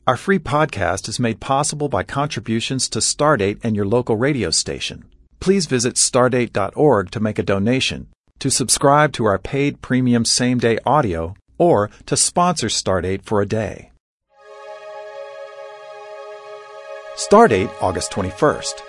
Our free podcast is made possible by contributions to Stardate and your local radio station. Please visit stardate.org to make a donation, to subscribe to our paid premium same-day audio, or to sponsor Stardate for a day. Stardate, August 21st.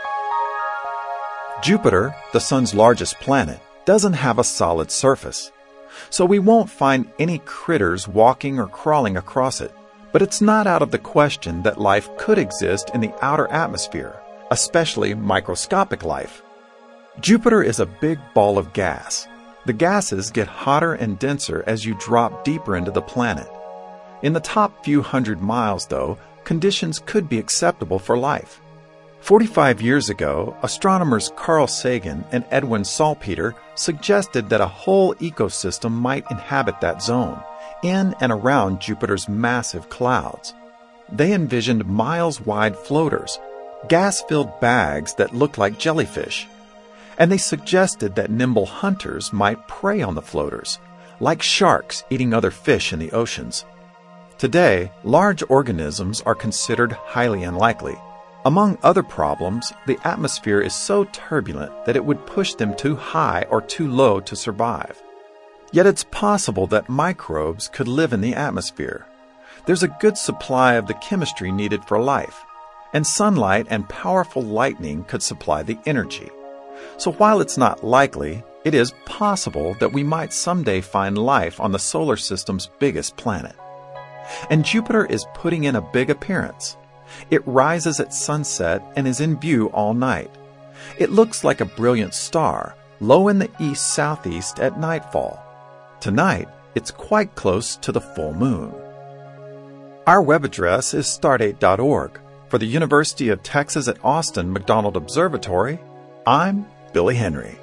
Jupiter, the Sun's largest planet, doesn't have a solid surface, so we won't find any critters walking or crawling across it. But it's not out of the question that life could exist in the outer atmosphere, especially microscopic life. Jupiter is a big ball of gas. The gases get hotter and denser as you drop deeper into the planet. In the top few hundred miles, though, conditions could be acceptable for life. 45 years ago, astronomers Carl Sagan and Edwin Salpeter suggested that a whole ecosystem might inhabit that zone, in and around Jupiter's massive clouds. They envisioned miles-wide floaters, gas-filled bags that looked like jellyfish. And they suggested that nimble hunters might prey on the floaters, like sharks eating other fish in the oceans. Today, large organisms are considered highly unlikely. Among other problems, the atmosphere is so turbulent that it would push them too high or too low to survive. Yet it's possible that microbes could live in the atmosphere. There's a good supply of the chemistry needed for life, and sunlight and powerful lightning could supply the energy. So while it's not likely, it is possible that we might someday find life on the solar system's biggest planet. And Jupiter is putting in a big appearance. It rises at sunset and is in view all night. It looks like a brilliant star, low in the east-southeast at nightfall. Tonight, it's quite close to the full moon. Our web address is stardate.org. For the University of Texas at Austin McDonald Observatory, I'm Billy Henry.